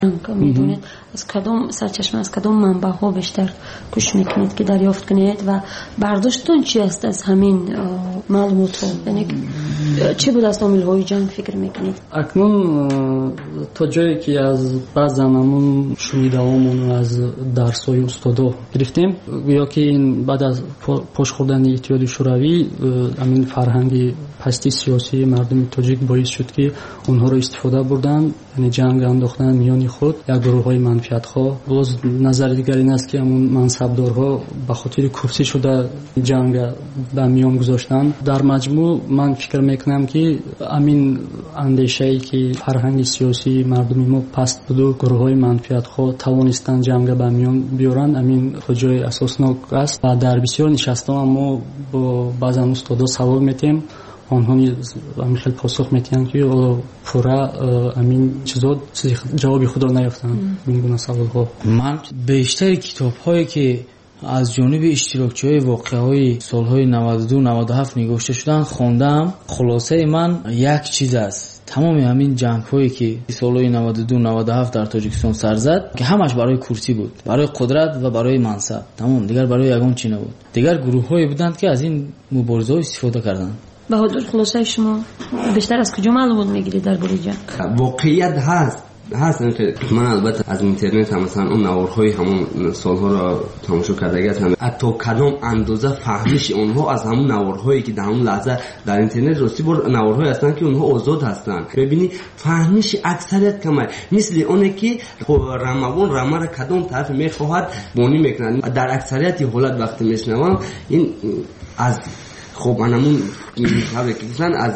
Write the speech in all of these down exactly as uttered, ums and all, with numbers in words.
میدونید از کدام سرچشمه از کدام منبع ها بیشتر کوشش میکنید که دریافت کنید و برداشتتون چی است از همین معلومات ها؟ یعنی چی بود از عامل های جنگ فکر میکنید؟ اکنون تا جایی که از بعض زمانمون شنیده‌هامون از درس های استادا گرفتیم یا که این بعد از پاش خوردن اتحادیه شوروی همین فرهنگ پستی سیاسی مردم تاجیک باعث شد که اونها رو استفاده بردن، یعنی جنگ انداختن میان خود یک گروه های منفعت خواه. باز نظر دیگر این است که همون منصبدارها به خاطر کرسی شده جنگ به میان گذاشتن. در مجموع من فکر میکنم که همین اندیشه ای که فرهنگ سیاسی مردم ما پست بود و گروه های منفعت خواه توانستن جنگ به میان بیارن، همین جای اساسناک است. و در بسیار نشستان ما با بعضی استادا سوال میتیم، آنها همین خیلی پاسخ میتین که پورا همین چیزا جوابی خود را نیافتن این گونه سوال ها. من بیشتر کتاب هایی که از جانب اشتراکچی های واقعه های سالهای نود و دو نود و هفت نگاشته شدن خوندم. خلاصه من یک چیز است، تمام همین جنگ هایی که سالهای نود و دو نود و هفت در تاجیکستان سر زد که همش برای کرسی بود، برای قدرت و برای منصب، تمام دیگر برای یگان چی نبود. دیگر گروه هایی بودند که از این مبارزه ها استفاده کردند. بهادر خلاصه شما بیشتر از کجا معلومات میگیرید درباره جنگ؟ واقعیت هست هست که من البته از اینترنت هم مثلا اون نوارهای همون سالها را تماشا کرده هستم، حتی کدام اندازه فهمش اونها از همون نوارهایی که در همون لحظه در اینترنت راستی بر نوارهایی هستن که اونها آزاد هستن، ببینی فهمش اکثریت کمه، مثل اونه که رموان رمه را کدام طرف میخواهد بانی میکنن. در اکثریت حالت وقتی میشنوم این از خب منمون حالا که مثلا از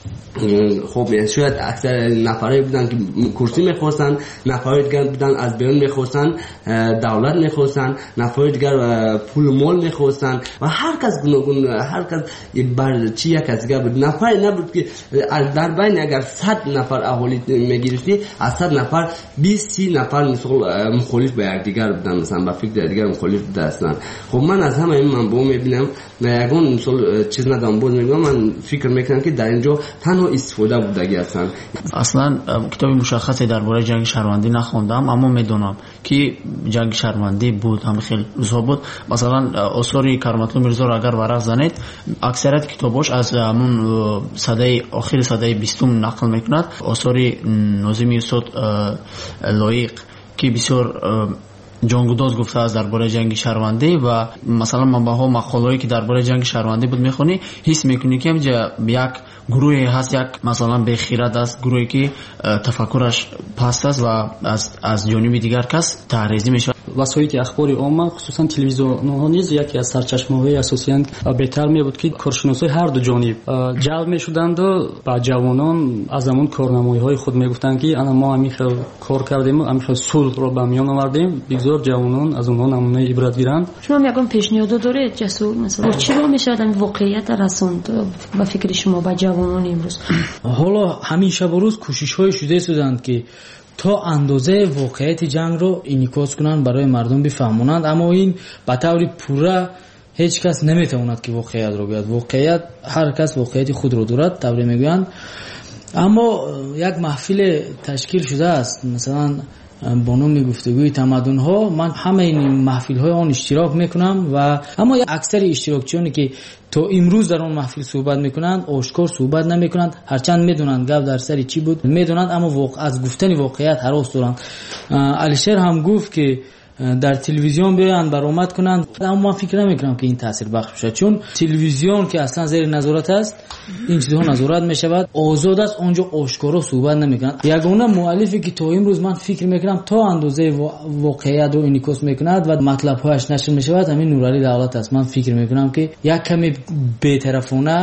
خب شاید اکثر نفرایی بودن که کرسی میخواستن، نفرای دیگر بودن از بیرون میخواستن دولت میخواستن، نفرای دیگر پول مال میخواستن و هر کس گوناگون، هر کس بر چی یک از دیگر بود. نفری نبود که در بین اگر صد نفر اهالی میگرفتی از صد نفر بیست سی نفر مثلا مخالف به یک دیگر بودن، مثلا با فکر دیگر مخالف بودن اصلا. خب من از همه این منبع میبینم یگان مثلا چیز ندارم، بود میگم من فکر میکنم که در اینجا تنها استفاده بودگی هستن. اصلا کتاب مشخصی درباره جنگ شهروندی نخوندم، اما میدونم که جنگ شهروندی بود، هم خیلی روزها بود. مثلا آثار کرامت‌الله میرزا را اگر ورق زنید اکثریت کتاباش از همون سده آخر سده بیستم نقل میکند. آثار ناظم استاد لایق که بسیار جنگوداز گفته است درباره جنگ شهروندی و مثلا منبع‌ها مقاله‌ای که درباره جنگ شهروندی بود میخونی، حس میکنی که یک گروهی هست، یک مثلا بخیرت است، گروهی که تفکرش پست است و از از جانب دیگر کس تعریضی میشه. وسایل اخبار عامه خصوصا تلویزیون‌ها نیز یکی از سرچشمه‌های اساسی بهتر می‌بود که کارشناسای هر دو جانب جلب می‌شدند و با جوانان از همون کارنمایی‌های خود میگفتند که انا ما همین خیلی کار کردیم، همین خیلی صلح رو به میان آوردیم، بگذار جوانان از اونها نمونه عبرت گیرند. شما میگم پیشنهاد دارید جسور مثلا چی رو میشه این واقعیت رسوند با فکر شما با جوانان امروز؟ حالا همین شب و روز کوشش‌های شده شدند که تا اندازه واقعیت جنگ رو انعکاس کنند برای مردم بفهمونند، اما این به طور پورا هیچ کس نمیتواند که واقعیت رو بگوید. واقعیت هر کس واقعیت خود رو دارد طوری میگویند. اما یک محفل تشکیل شده است مثلا با نام گفتگوی تمدن ها، من همه این محفل های آن اشتراک میکنم و اما اکثر اشتراکچیانی که تا امروز در آن محفل صحبت میکنند آشکار صحبت نمیکنند، هرچند میدونند گپ در سر چی بود میدونند، اما واقع از گفتن واقعیت هراس دارند. علیشیر هم گفت که در تلویزیون بیان برآمد کنند، اما من فکر نمیکنم که این تاثیر بخش بشه، چون تلویزیون که اصلا زیر نظارت است این چیزها نظارت میشود، آزاد است، اونجا آشکارا صحبت نمیکنند. یگانه مؤلفی که تا امروز من فکر میکنم تا اندازه واقعیت رو انعکاس میکند و مطلب هایش نشر میشود همین نورعلی دولت است. من فکر میکنم که یک کمی بی‌طرفانه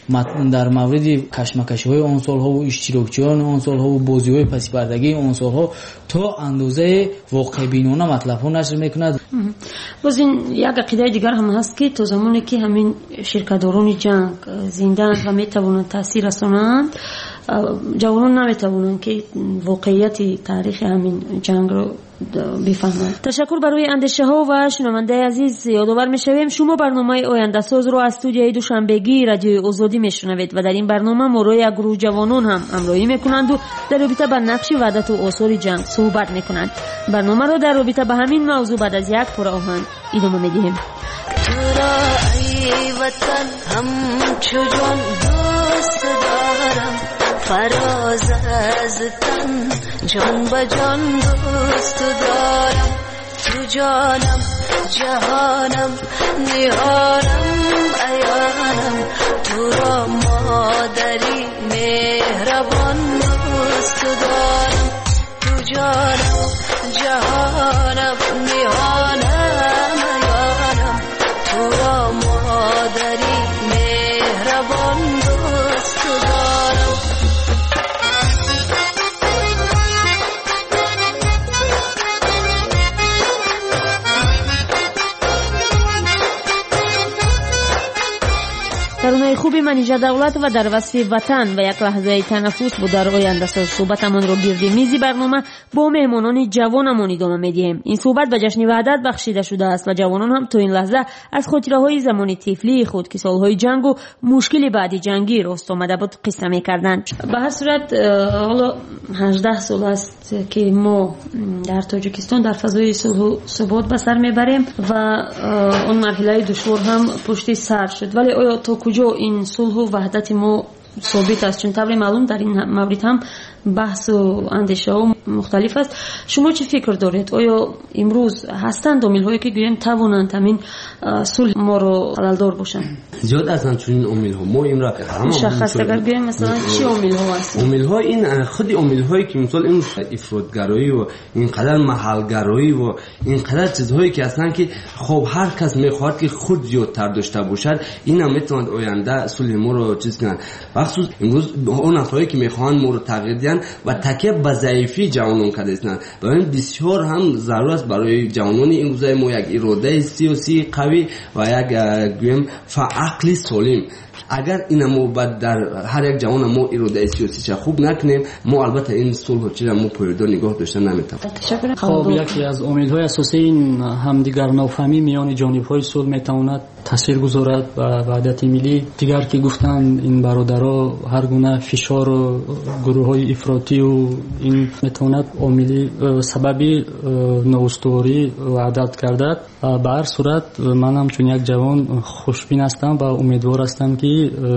در مورد کشمکش‌های آن سال‌ها و اشتراکچیان آن سال‌ها و بازی‌های پس پردگی آن سال‌ها تا اندازه واقع بینانه مطلب‌ها نشر می‌کند. باز این یک عقیده دیگر هم هست که تا زمانی که همین شرکت‌داران جنگ زنده و می‌توانند تاثیر رسانند جوانان نمیتوانند که واقعیت تاریخ همین جنگ رو بفهمند. تشکر برای اندیشه ها و شنونده عزیز. یادآور میشویم شما برنامه آینده ساز رو از استودیوی دوشنبگی رادیو آزادی میشنوید و در این برنامه ما روی یک گروه جوانان هم همراهی میکنند و در رابطه با نقش وحدت و آثار جنگ صحبت میکنند. برنامه رو در رابطه با همین موضوع بعد از یک پر آهنگ ادامه میدیم. ای وطن همچو جان دوست دارم، فراز از تن جان به جان دوست دارم. تو جانم جهانم نهانم عیانم، تو را مادری مهربان دوست دارم. تو جانم جهانم نهانم عیانم، تو را مادری مهربان دوست دارم. ترانه خوبی منیژه دولت و در وصف وطن و یک لحظه تنفس بود در آینده ساز. صحبتمان رو گرد میزی برنامه با مهمانان جوانمان ادامه میدیم. این صحبت به جشن وحدت بخشیده شده است و جوانان هم تو این لحظه از خاطره‌های زمان طفلی خود که سالهای جنگ و مشکل بعدی جنگی راست آمده بود قصه می‌کردند. به هر صورت حالا هجده سال است که ما در تاجیکستان در فضای صلح و ثبات به سر میبریم و اون مرحله دشوار هم پشت سر شد. ولی آیا تا کجا این صلح و وحدت ما ثابت است؟ چون طبعا معلوم در این مورد هم بحث و اندیشه ها مختلف است. شما چه فکر دارید؟ آیا امروز هستند عامل‌هایی که گوییم توانند همین صلح ما رو خلل‌دار باشند؟ زیاد هستند چون عامل‌ها ما این را مشخص اگر گوییم مثلا چه عامل‌ها هستند؟ عامل‌ها این خود عامل‌هایی که مثلا این افراط‌گرایی و اینقدر محل‌گرایی و اینقدر چیزهایی که هستند که خب هر کس می‌خواهد که خود زیادتر داشته باشد، این هم می‌تواند آینده صلح ما رو چیز کنند. مخصوص امروز اون افرادی که می‌خواهند ما رو تغییر دهند و تکیه به ضعیفی جوانان کردند. برای بسیار هم ضرورت است برای جوانان این روزای ما یک اراده سیاسی قوی و یک گویم عقل سالم. اگر این ما بعد در هر یک جوان ما اراده سیاسی چه خوب نکنیم، ما البته این صلح و چیزا ما پایدار نگاه داشتن نمیتونیم. خب یکی از امیدهای اساسی این همدیگر نوفهمی میان جانب‌های صلح میتواند تاثیر گذارد و وحدت ملی. دیگر که گفتن این برادرها هر گونه فشار و گروه‌های افراطی و این میتواند عاملی سببی نااستواری وحدت گردد. به هر صورت من هم چون یک جوان خوشبین هستم و امیدوار هستم که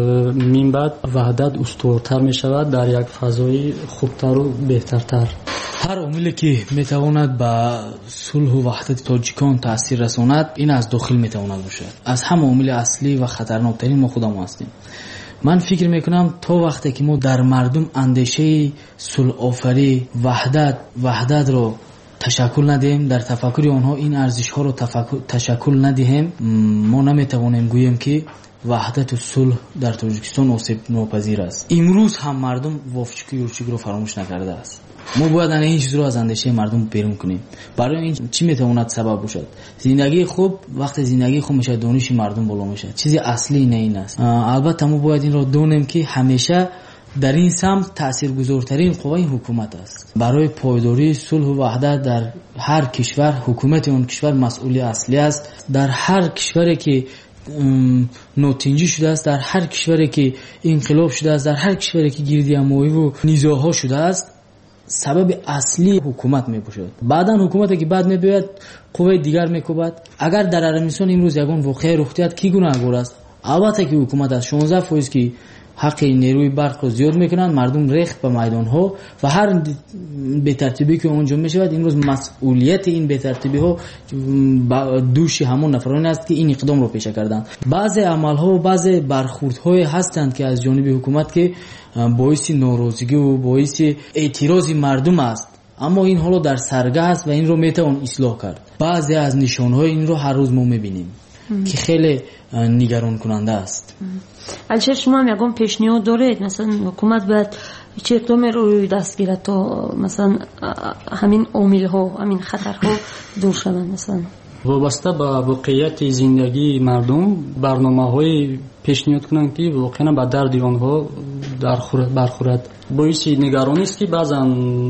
من بعد وحدت استوارتر می شود در یک فضای خوبتر و بهترتر. هر عاملی که میتواند به صلح و وحدت تاجیکان تاثیر رساند این از داخل میتواند باشد. از همه عامل اصلی و خطرناکترین ما خودمون هستیم. من فکر میکنم تا وقتی که ما در مردم اندیشه صلح آفری وحدت وحدت رو تشکل ندهیم، در تفکر آنها این ارزش ها رو تشکل ندهیم، ما نمیتوانیم گوییم که وحدت و صلح در تاجیکستان آسیب ناپذیر است. امروز هم مردم وافچوکی یورچوک رو فراموش نکرده است. ما باید این چیز رو از اندیشه مردم بیرون کنیم. برای این چی میتواند سبب باشد؟ زندگی خوب، وقتی زندگی خوب میشه دانش مردم بالا میشه. چیزی اصلی نه این است. البته ما باید این رو دونیم که همیشه در این سمت تاثیرگذارترین قوه حکومت است. برای پایداری صلح و وحدت در هر کشور حکومت اون کشور مسئول اصلی است. در هر کشوری که نوتنجی شده است، در هر کشوری که انقلاب شده است، در هر کشوری که گیردی اموی و نزاع‌ها شده است، سبب اصلی حکومت میباشد. بعداً حکومتی که بعد میباید قوه دیگر میکوبد. اگر در عربستان امروز یگان واقعه رخ دهد کی گناهگار است؟ البته که حکومت است. شانزده فیصد که حق نیروی برق رو زیاد میکنن، مردم ریخت به میدان ها و هر بی‌ترتیبی که اونجا میشود امروز مسئولیت این بی‌ترتیبی ها دوش همون نفرانی است که این اقدام رو پیش کردن. بعضی عمل ها و بعضی برخورد های هستند که از جانب حکومت که باعث ناراضگی و باعث اعتراض مردم است، اما این حالا در سرگه است و این رو میتوان اصلاح کرد. بعضی از نشان های این رو هر روز ما میبینیم که خیلی نگران کننده است. البته شما هم یکم پیشنهاد دارید مثلا حکومت باید چه اقدامی روی دست گیرد تا مثلا همین عامل ها همین خطرها دور شوند؟ مثلا وابسته به واقعیت زندگی مردم برنامه‌های پیشنهاد کنند که واقعا به درد آنها برخورد. باعث نگرانی است که بعضا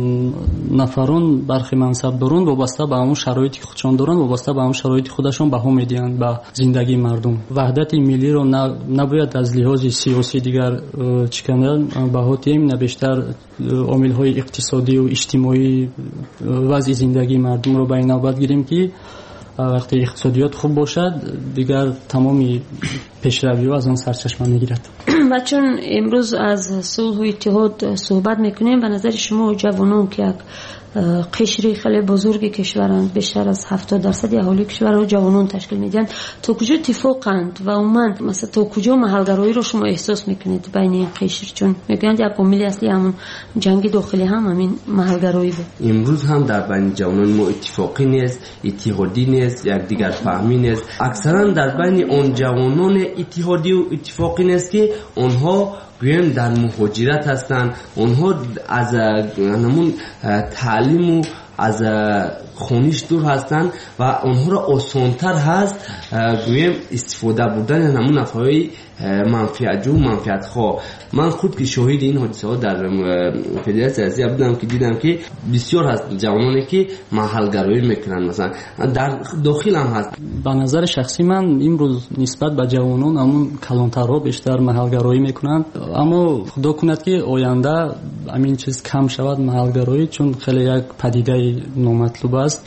نفران برخی منصبداران وابسته به همون شرایط خودشان دارند، وابسته به همون شرایط خودشان بها میدهند به زندگی مردم. وحدت ملی را نباید از لحاظ سیاسی دیگر چکنند، بها تیم بیشتر عامل‌های اقتصادی و اجتماعی وضع زندگی مردم را به این نوبت گیریم که وقتی اقتصادیات خوب باشد دیگر تمامی پیشروی از آن سرچشمه میگیرد. و چون امروز از صلح و اتحاد صحبت میکنیم، به نظر شما جوانان که یک قشری خیلی بزرگی کشورند، بیشتر از هفتاد درصد اهالی کشور رو جوانان تشکیل میدن، تا کجا اتفاقند و عموما مثلا تا کجا محلگرایی رو شما احساس میکنید بین این قشر؟ چون میگن یک عامل اصلی همون جنگ داخلی هم همین محلگرایی بود. امروز هم در بین جوانان ما اتفاقی نیست، اتحادی نیست، یک دیگر فهمی نیست. اکثرا در بین اون جوانان اتحادی و اتفاقی نیست که اونها گویم در مهاجرت هستند، اونها از همون تعلیم و از خونیش دور هستند و اونها را آسانتر هست گویم استفاده بردن همون نفعهای منفعت جو منفعت خواه. من خود که شاهد این حادثه ها در فدراسیون سیاسی بودم که دیدم که بسیار هست جوانانی که محلگرایی میکنن، مثلا در داخل هم هست. به نظر شخصی من امروز نسبت به جوانان همون کلانترها بیشتر محلگرایی میکنند، اما خدا کند که آینده همین چیز کم شود محلگرایی، چون خیلی یک پدیده نامطلوب است.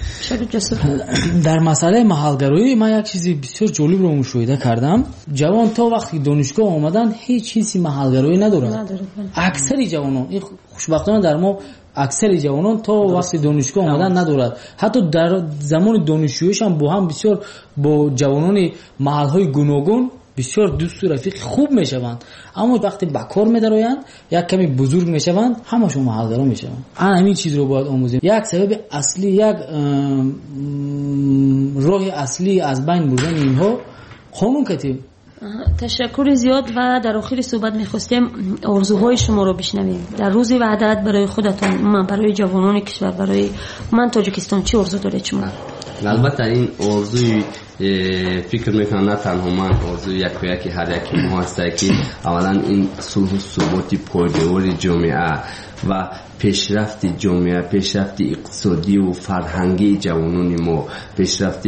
در مسئله محلگرایی من یک چیزی بسیار جالب رو مشاهده کردم. جوان تا وقتی دانشگاه آمدن هیچ چیزی محلگرایی ندارد. اکثر جوانان، خوشبختانه در ما اکثر جوانان تا وقتی دانشگاه آمدن ندارد. حتی در زمان دانشجوییش هم با هم بسیار با جوانان محلهای گوناگون بسیار دوست و رفیق خوب میشوند، اما وقتی به کار میدرآیند یک کمی بزرگ میشوند همشون محلگرا میشوند. همین چیز رو باید آموزیم. یک سبب اصلی، یک راه اصلی از بین بردن اینها قانون کتیب. تشکر زیاد و در آخر صحبت می‌خواستیم آرزوهای شما رو بشنویم در روز وحدت برای خودتون، من برای جوانان کشور، برای من تاجیکستان. چه آرزو دارید شما؟ البته این آرزوی فکر میکنم نه تنها من، آرزوی یک و یکی هر یکی ما هست که اولا این صلح و ثبات پایدار جامعه و پیشرفت جامعه، پیشرفت اقتصادی و فرهنگی جوانان ما، پیشرفت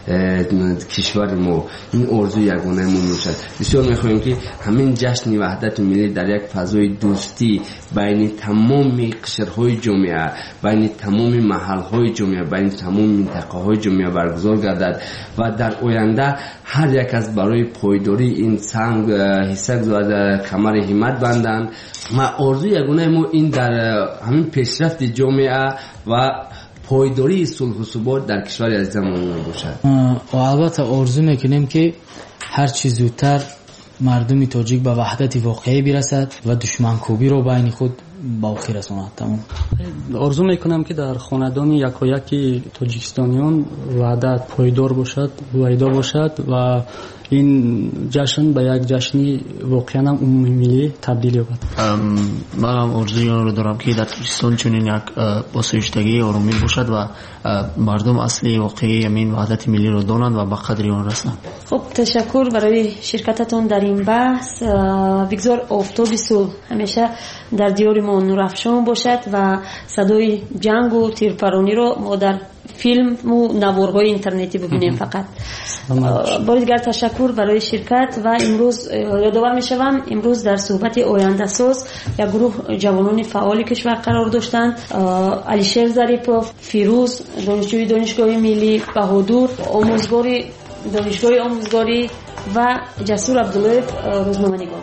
کشور ما، این آرزوی یگانه ما میشد. بسیار میخوایم که همین جشن وحدت ملی در یک فضای دوستی بین تمام قشرهای جامعه، بین تمام محلهای جامعه، بین تمام منطقه های جامعه برگزار گردد و در آینده هر یک از برای پایداری این سنگ حصه گذارده کمر همت بندند. ما آرزوی یگانه ما این در همین پیشرفت جامعه و پایداری صلح و ثبات در کشور عزیزمون باشد. و البته آرزو میکنیم که هر چیز زودتر مردم تاجیک به وحدت واقعی برسد و دشمن کوبی رو بین خود با آخر رساند. تمام آرزو میکنم که در خاندان یکایک تاجیکستانیان وحدت پایدار باشد، پایدار باشد و این جشن به یک جشنی واقعا هم عمومی ملی تبدیل یابد. من هم آرزوی آن رو دارم که در تاجیکستان چنین یک باسویشتگی آرامی باشد و مردم اصلی واقعی همین وحدت ملی رو دانند و به قدر آن رسند. خب تشکر برای شرکتتون در این بحث. بگذار آفتاب صلح همیشه در دیار ما نورافشان باشد و صدای جنگ و تیرپرانی رو ما در فیلم و نوارهای اینترنتی ببینیم فقط. با دیگر تشکر برای شرکت و امروز یادآور میشوم امروز در صحبت آینده ساز یک گروه جوانان فعال کشور قرار داشتند. علیشیر ظریفوف، فیروز دانشجوی دانشگاه ملی، بهادور آموزگاری دانشگاه آموزگاری و جسور عبداللهیف روزنامه‌نگار.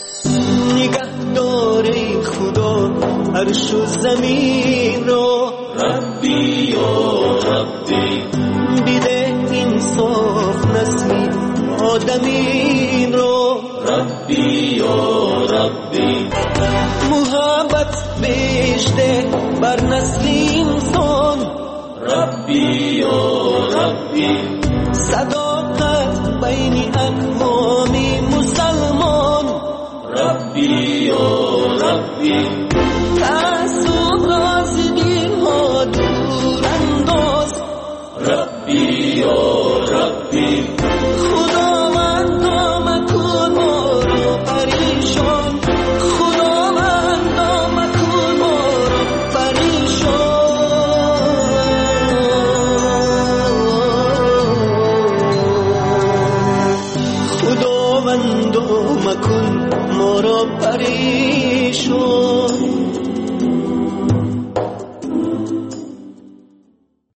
نگهدار خدا عرش و زمین رو، ربی یا ربی بیده انصاف نسلی آدمین رو، ربی یا ربی محبت بیشته بر نسل انسان، ربی یا ربی صداقت بین اقوام مسلمان، ربی یا ربی تعصب را از دین ها دور انداز، ربی یا ربی.